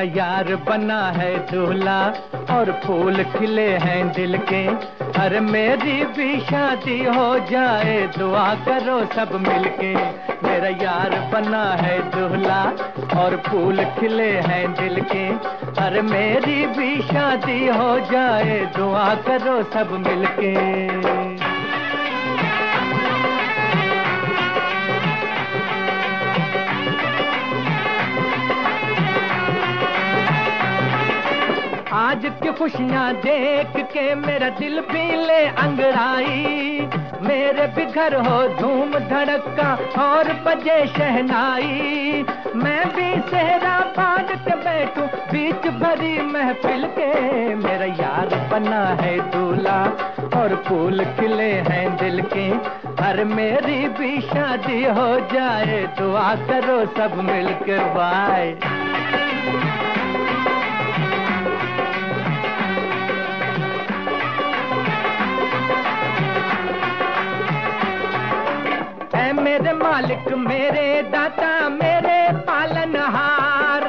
यार बना है दूल्हा और फूल खिले हैं दिल के। अरे मेरी भी शादी हो जाए, दुआ करो सब मिलके। मेरा यार बना है दूल्हा और फूल खिले हैं दिल के। अरे मेरी भी शादी हो जाए, दुआ करो सब मिलके। आज की खुशियाँ देख के मेरा दिल भी ले अंगड़ाई। मेरे भी घर हो धूम धड़का और बजे शहनाई। मैं भी सेहरा बांध के बैठूं बीच भरी महफिल के। मेरा यार बना है दूल्हा और फूल खिले हैं दिल के। अरे मेरी भी शादी हो जाए, दुआ करो सब मिलके। बाय। मेरे मालिक मेरे दाता मेरे पालनहार।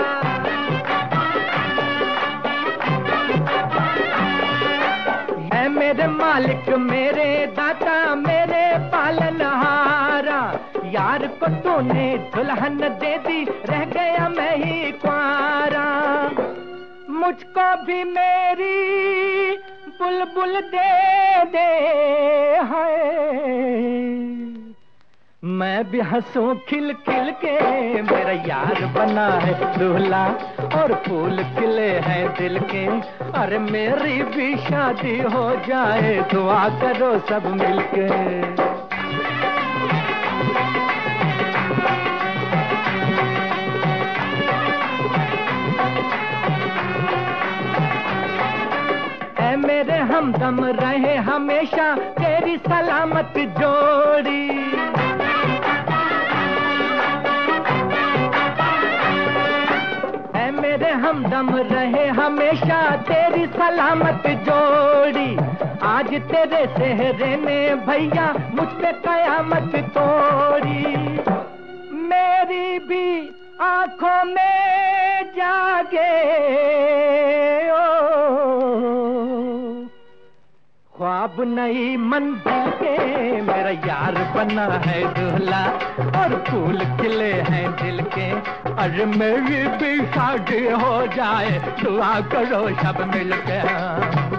ऐ मेरे मालिक मेरे दाता मेरे पालनहारा। यार को तूने दुल्हन दे दी, रह गया मैं ही कुंवारा। मुझको भी मेरी बुलबुल दे दे है, मैं भी हंसूं खिल खिल के। मेरा यार बना है दूल्हा और फूल खिले हैं दिल के। अरे मेरी भी शादी हो जाए, दुआ करो सब मिलके। ऐ मेरे हमदम रहे हमेशा तेरी सलामत जोड़ी। मेरे हमदम रहे हमेशा तेरी सलामत जोड़ी। आज तेरे सेहरे ने भैया मुझ पे कयामत तोड़ी। मेरी भी आंखों में जागे ख्वाब नई मंजिल के। मेरा यार बना है दूल्हा और फूल खिले हैं दिल के। अरे मेरी भी शादी हो जाए, दुआ करो सब मिलके।